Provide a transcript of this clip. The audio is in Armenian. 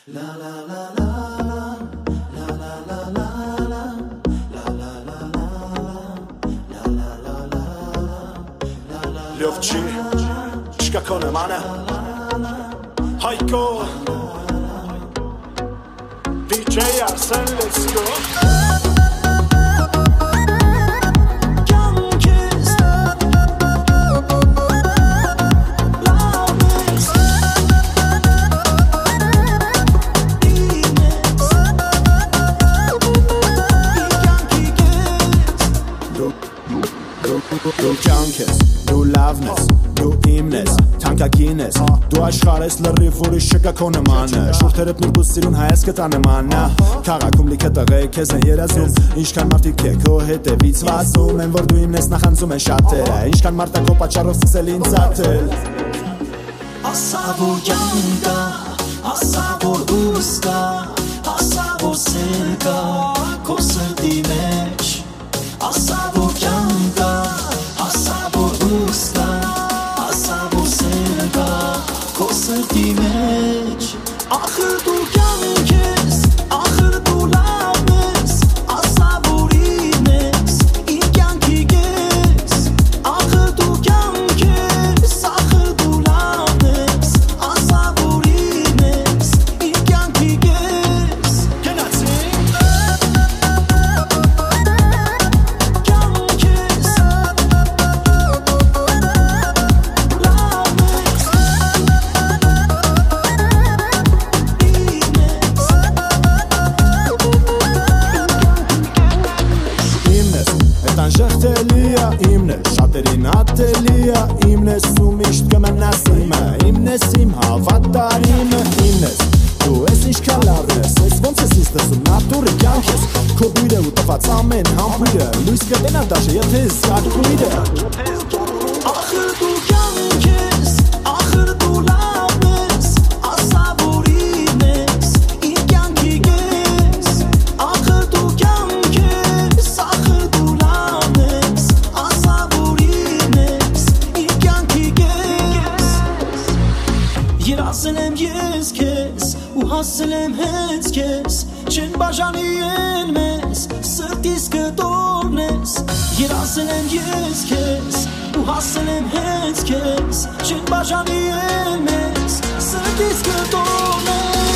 Ljovçi, çka kone mane Hajko DJ Arsen, let's go Du կյանքես, դու լավն ես, դու իմն ես, թանկագին ես Դու աշխարհ ես լրիվ ուրիշ չկա քո նմանը Շուրթերդ նուրբուս սիրուն հայ ես կտա նմանա Քաղաքում լիքը տղեկ քեզ են երազում Ինչքան մարդիկ է քո հետևից վազում Են որ դու իմն ես նախանձում են շատերը Ինչքան մարդա քո պատճառով սկսել ինձ ատել Ասա որ կյանքա, ասա որ հույս կա Ասա որ սեր կա, քո սրտի մեջ Ասա որ կյանքա, ասա որ հույս կա Ասա որ սեր կա, քո սրտի մեջ Ախր դու կյանք ես, ախր դու լավն ես Ասա որ իմ ես, իմ կյանքի կես Ախր դու կյանք ես, ախր դու լավն ես Ասա որ իմ ես, իմ կյանքի կես Ժխտելիա իմն է, շատերին ատելիա Իմն ես ու միշտ կմնաս իմը Իմն ես իմ հավատարիմը Իմն ես, դու ես ինչքան լավ ես Ես ոնց ես ինձ տեսում, նատուրը կյանք ես Քո բույրը ու տված ամեն համբույրը Լույս կտենա դաշը, եթե ես ակույրը Ախր դու կյանք ես, ախր դու լավն ես Ասա որ իմ ես, իմ կյանքի կես Ախր դու կյանք ես, ախր դու լավն ես Ասա որ իմ ես, իմ կյանքի կես Երազել եմ ես քեզ ու հասել եմ հենց քեզ Չեն բաժանի են մեզ, սրտիս կտորնես Երազել եմ ես քեզ ու հասել եմ հենց քեզ Չեն բաժանի են մեզ, սրտիս կտորնես